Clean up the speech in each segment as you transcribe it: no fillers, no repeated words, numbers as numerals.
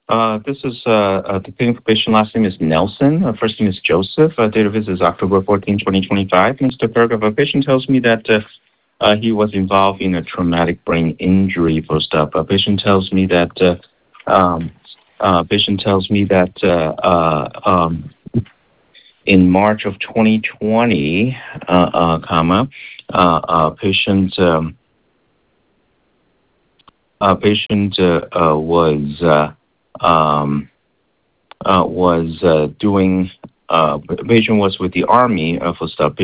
This is the clinical patient. Last name is Nelson. First name is Joseph. Date of visit is October 14, 2025. Mr. Paragraph, a patient tells me that he was involved in a traumatic brain injury. First up, a patient tells me that in March of 2020, patient patient um, was doing patient was with the army for stuff.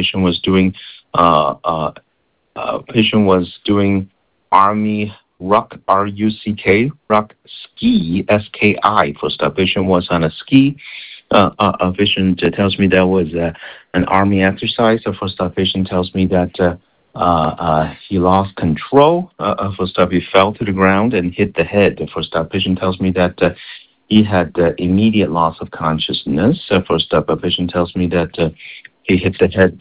Patient was doing army ruck ruck ski for stuff. Patient was on a ski. Patient tells me that was an army exercise. For stuff, patient tells me that he lost control. For stuff, he fell to the ground and hit the head. For stuff, patient tells me that he had immediate loss of consciousness. First up, a patient tells me that he hit the head.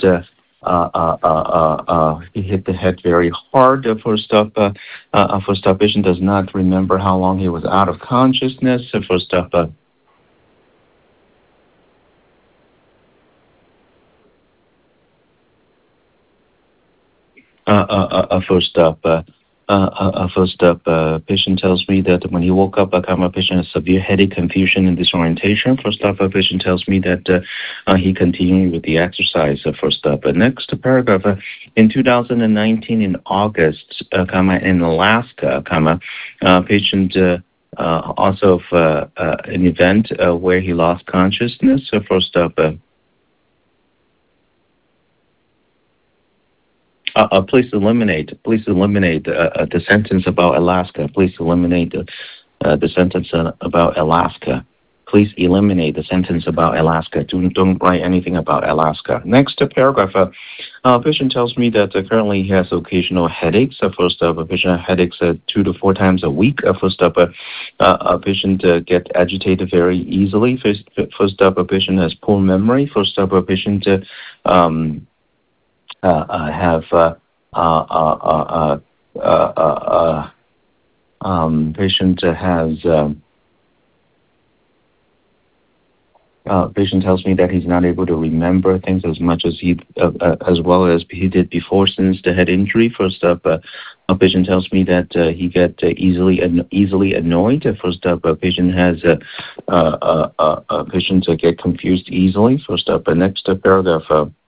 He hit the head very hard. First up, patient does not remember how long he was out of consciousness. First up, first up. First up, patient tells me that when he woke up, a patient has severe headache, confusion, and disorientation. First up, a patient tells me that he continued with the exercise. First up, next paragraph. In 2019, in August, in Alaska, patient also of an event where he lost consciousness. First up. Please eliminate the sentence about Alaska. Please eliminate the sentence about Alaska. Please eliminate the sentence about Alaska. Don't write anything about Alaska. Next paragraph. Patient tells me that currently he has occasional headaches. First up, a patient has headaches 2 to 4 times a week. First up, a patient get agitated very easily. First up, a patient has poor memory. First up, a patient have patient has patient tells me that he's not able to remember things as much as as well as he did before since the head injury. First up, a patient tells me that he get easily annoyed. First up, a patient has patients get confused easily. First up, next paragraph.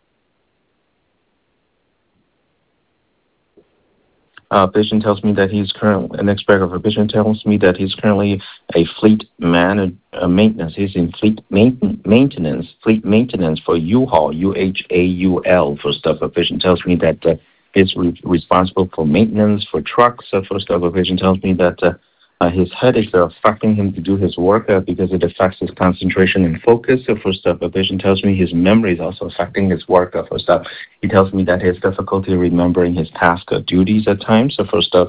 Patient tells me that he's currently an expert of a patient tells me that he's currently a maintenance. He's in fleet maintenance for U-Haul, UHAUL for stuff. A patient tells me that he's responsible for maintenance for trucks. For stuff, a patient tells me that his headaches are affecting him to do his work because it affects his concentration and focus. For stuff, a patient tells me his memory is also affecting his work. For stuff, he tells me that he has difficulty remembering his task duties at times. For stuff,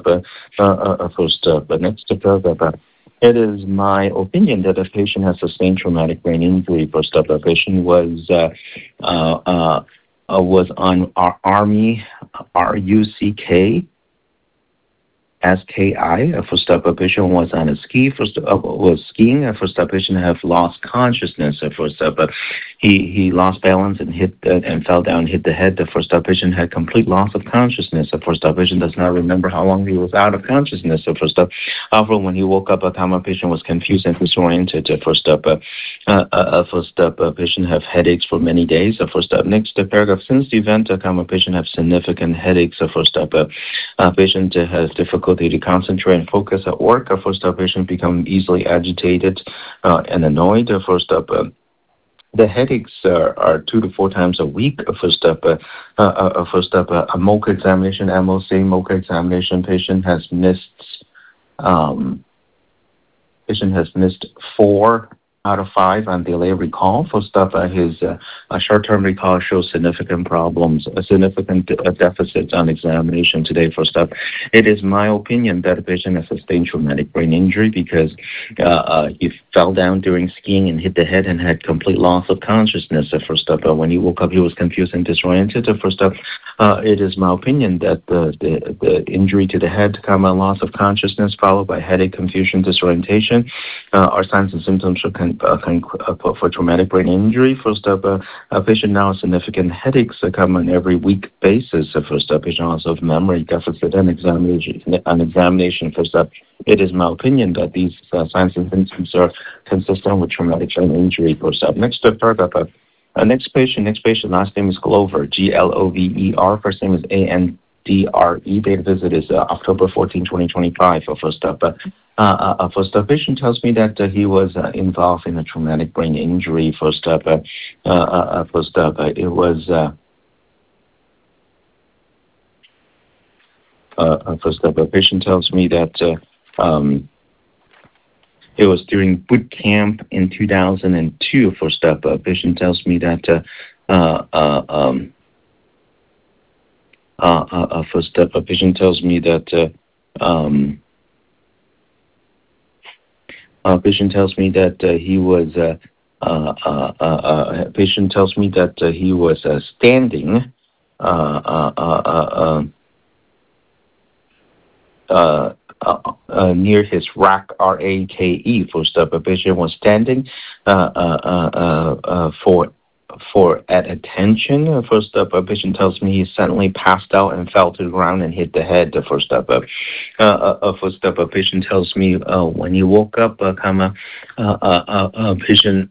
next paragraph. It is my opinion that a patient has sustained traumatic brain injury. First up, a patient was on Army RUCK SKI. First up, a patient was on a ski. Was skiing. First up, patient have lost consciousness. First up, he lost balance and hit and fell down, hit the head. The first up, patient had complete loss of consciousness. The first up, patient does not remember how long he was out of consciousness. The first up, however, when he woke up, a patient was confused and disoriented. First up, patient have headaches for many days. First up, next paragraph. Since the event, patient have significant headaches. First up, patient has difficulty to concentrate and focus at work. First up, patient become easily agitated and annoyed. First up, the headaches are 2 to 4 times a week. First up, a MOCA examination, MOCA examination. Patient has missed 4 out of 5 on delay recall. First up, his short-term recall shows significant problems, significant deficits on examination today. First up, it is my opinion that the patient has sustained traumatic brain injury because he fell down during skiing and hit the head and had complete loss of consciousness. First up, when he woke up, he was confused and disoriented. First up, it is my opinion that the injury to the head, loss of consciousness, followed by headache, confusion, disorientation, are signs and symptoms for traumatic brain injury. First up, a patient now has significant headaches come on every week basis. First up, patient also have memory deficit and examination. First up, it is my opinion that these signs and symptoms are consistent with traumatic brain injury. First up, next paragraph. Next patient, last name is Glover, Glover. First name is Andre. Date of visit is October 14, 2025. First up, patient tells me that he was involved in a traumatic brain injury. First up, it was. First up, a patient tells me that it was during boot camp in 2002. First up, a patient tells me that first up, a patient tells me that patient tells me that he was patient tells me that he was standing near his rack, RAKE. First up, a patient was standing for at attention. First up, a patient tells me he suddenly passed out and fell to the ground and hit the head. First up, first up, a patient tells me when he woke up, patient.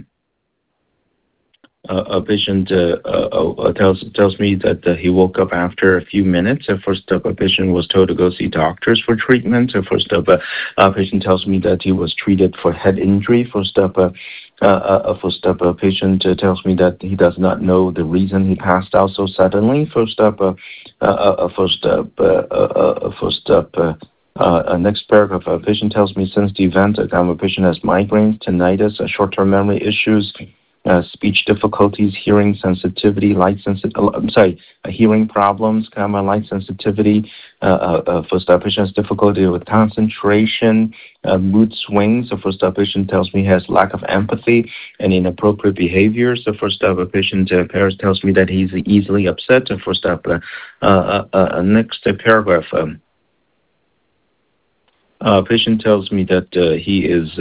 A patient tells me that he woke up after a few minutes. First up, a patient was told to go see doctors for treatment. First up, a patient tells me that he was treated for head injury. First up, a patient tells me that he does not know the reason he passed out so suddenly. Next paragraph, a patient tells me since the event, a patient has migraines, tinnitus, short-term memory issues, speech difficulties, hearing sensitivity, hearing problems, light sensitivity. First up, patient has difficulty with concentration, mood swings. The first up, patient tells me he has lack of empathy and inappropriate behaviors. The first up, patient parents tells me that he's easily upset. The first up, next paragraph. Patient tells me that he is.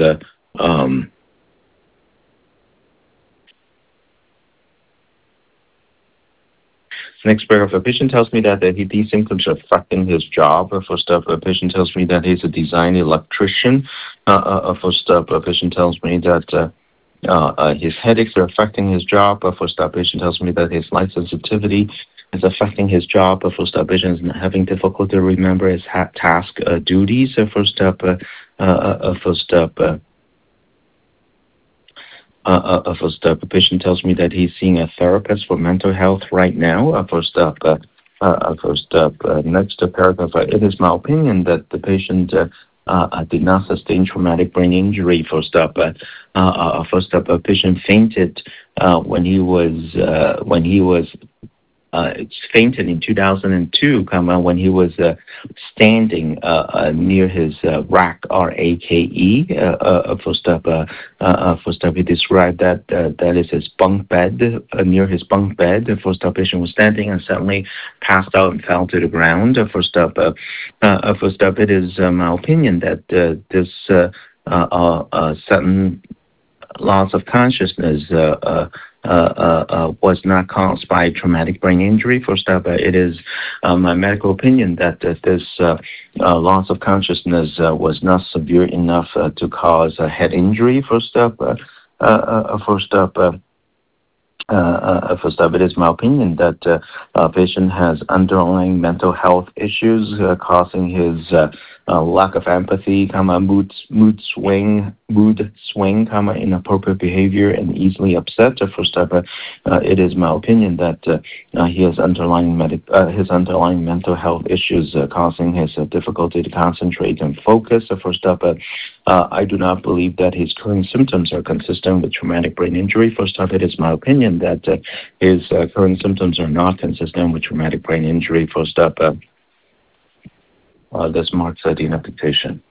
Next paragraph, a patient tells me that these symptoms are affecting his job. First up, a patient tells me that he's a design electrician. First up, a patient tells me that his headaches are affecting his job. First up, a patient tells me that his light sensitivity is affecting his job. First up, patient is having difficulty to remember his task duties. First up, a patient tells me that he's seeing a therapist for mental health right now. Next paragraph. It is my opinion that the patient did not sustain traumatic brain injury. First up, a patient fainted when he was fainted in 2002, when he was standing near his rack, RAKE. First up, he described that is his bunk bed, near his bunk bed. First up, patient was standing and suddenly passed out and fell to the ground. First up, it is my opinion that this sudden loss of consciousness was not caused by traumatic brain injury. First up, it is my medical opinion that this loss of consciousness was not severe enough to cause a head injury. First up, it is my opinion that a patient has underlying mental health issues causing his lack of empathy, mood swing, inappropriate behavior, and easily upset. First up, it is my opinion that he has his underlying mental health issues causing his difficulty to concentrate and focus. First up, I do not believe that his current symptoms are consistent with traumatic brain injury. First up, it is my opinion that his current symptoms are not consistent with traumatic brain injury. First up, this marks the identification.